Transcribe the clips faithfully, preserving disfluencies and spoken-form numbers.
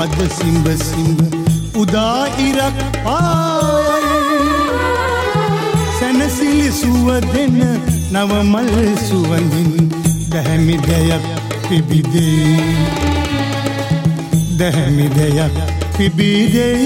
පද සිඹ සිඹ උදා ඉරක් පායයි සැනසිලි සුව දෙන නව මල් සුවඳින් දැහැමි දෙයක් පිබිදේ දැහැමි දෙයක් පිබිදේ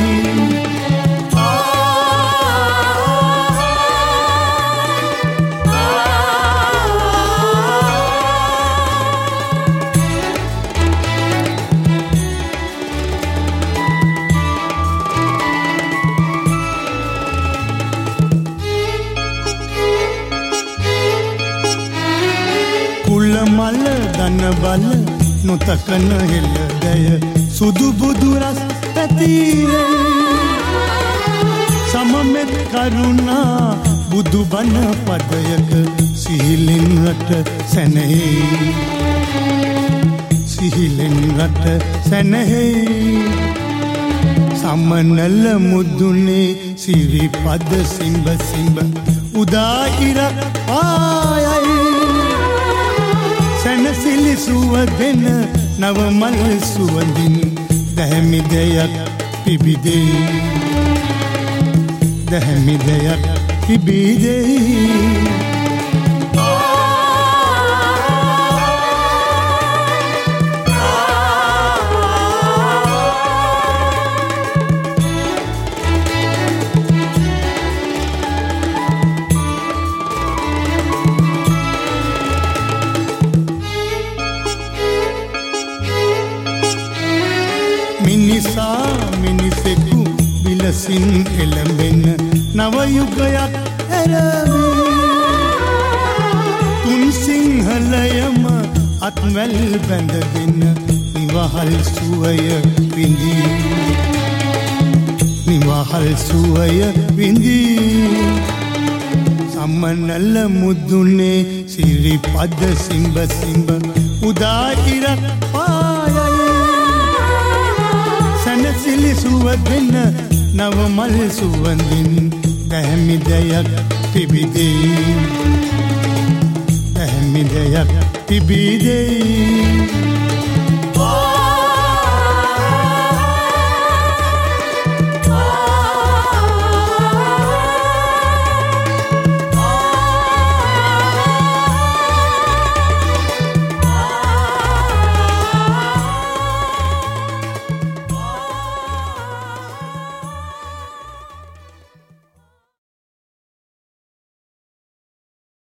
මල දන බල නොතකන හෙළදය සුදු බුදු රස පැතිරේ සමමෙත් කරුණා බුදු බණ පදයක සිහිලෙන් රට සැනෙහි සිහිලෙන් රට සැනෙහි සමනල මුදුනේ සිරිපද සිඹ සිඹ උදා ඉරක් පායයි සැනසිලි සුව දෙන නව මල් සුවඳින් දැහැමි දෙයක් පිබිදේ දැහැමි දෙයක් පිබිදේ මිනිසා මිනිසෙකු විලසින් එළඹෙන නව යුගයක් ඇරඹී තුන් සිංහලයම අත්වැල් බැඳගෙන නිවහල් සුවය විඳී නිවහල් සුවය විඳී සමනල මුදුනේ සිරිපද සිඹ සිඹ උදා ඉරක් පායයි සැනසිලි සුව දෙන නව මල් සුවඳින් දැහැමි දෙයක් පිබිදේ දැහැමි දෙයක් පිබිදේ